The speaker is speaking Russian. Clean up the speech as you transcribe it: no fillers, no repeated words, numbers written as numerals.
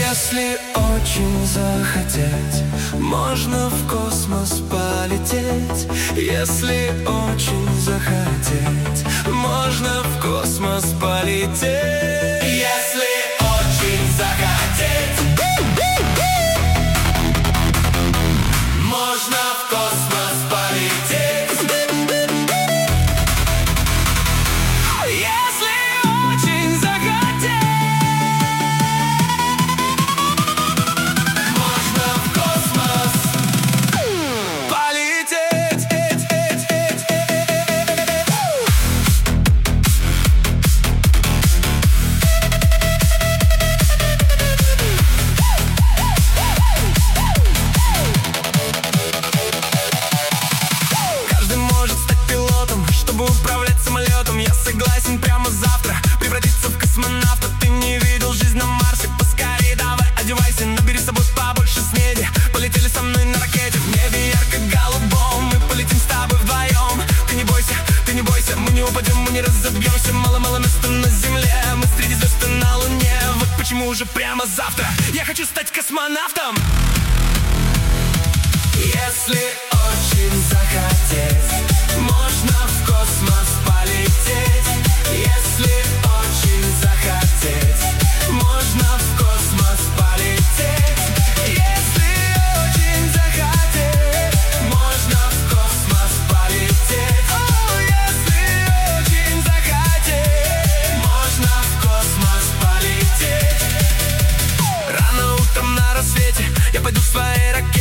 Если очень захотеть, можно в космос полететь. Если очень захотеть, можно в космос полететь. Если очень захотеть, можно в космос полететь. Управлять самолетом, я согласен прямо завтра превратиться в космонавта. Ты не видел жизнь на Марсе, поскорее давай одевайся, набери с собой побольше снеди. Полетели со мной на ракете, в небе ярко-голубом. Мы полетим с тобой вдвоем. Ты не бойся, мы не упадем, мы не разобьемся. Мало-мало места на земле, мы среди звезд на луне. Вот почему уже прямо завтра я хочу стать космонавтом. Если очень захотеть, можно в космос полететь. Если очень захотеть, можно в космос полететь. Если очень захотеть, можно в космос полететь. Если очень захотеть, можно в космос полететь. Рано утром на рассвете я пойду в своей ракете.